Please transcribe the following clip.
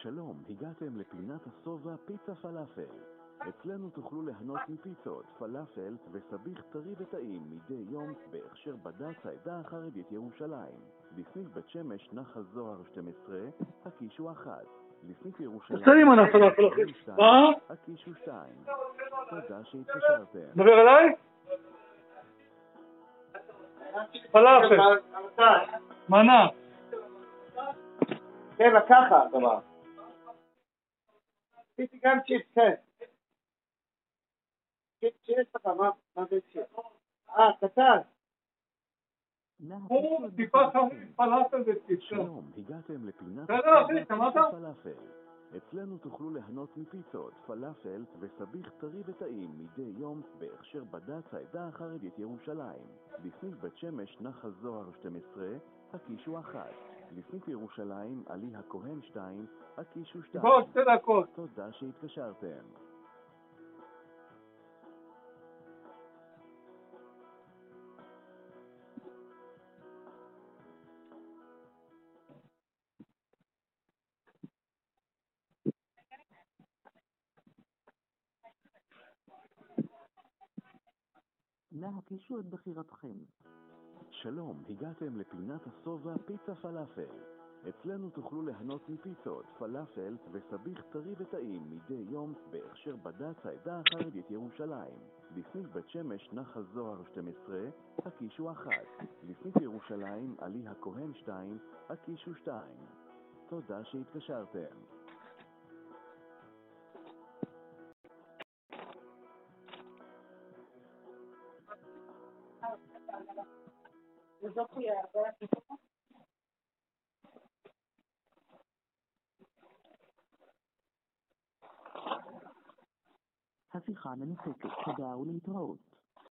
שלום, הגעתם לפינת השובע פיצה פלאפל. אצלנו תוכלו ליהנות מפיצות, פלאפל וסביח טרי וטעים מדי יום בהכשר בד"ץ העדה החרדית ירושלים. בסניף בית שמש נחל זוהר 12, הקישו 1. בסניף ירושלים הקישו 2. תודה שהתקשרתם. דבר אליי? פלאפל. מנה. כן, ככה, דבר. עשיתי גם צ'יפ, כן. צ'יפ שיש לך, מה זה צ'יפ? קטן. טיפה חריף, פלאפל וצ'יפ. שלום, הגעתם לפינת שמעת? פלאפל. אצלנו תוכלו ליהנות מפיצות, פלאפל וסביח טרי וטעים מדי יום בהכשר בד"ץ העדה החרדית ירושלים. בסניף בית שמש נחל זוהר 12, הקישו 1. בסניף ירושלים עלי הכהן 2, הקישו 2. בוא, 2 דקות. תודה שהתקשרתם. להקישו את בחירתכם. שלום, הגעתם לפינת השובע פיצה פלאפל. אצלנו תוכלו ליהנות מפיצות, פלאפל וסביח טרי וטעים מדי יום בהכשר בד"ץ העדה החרדית ירושלים. בסניף בית שמש נחל זוהר 12, הקישו 1. בסניף ירושלים עלי הכהן 2, הקישו 2. תודה שהתקשרתם. השיחה מנותקת. תודה ולהתראות.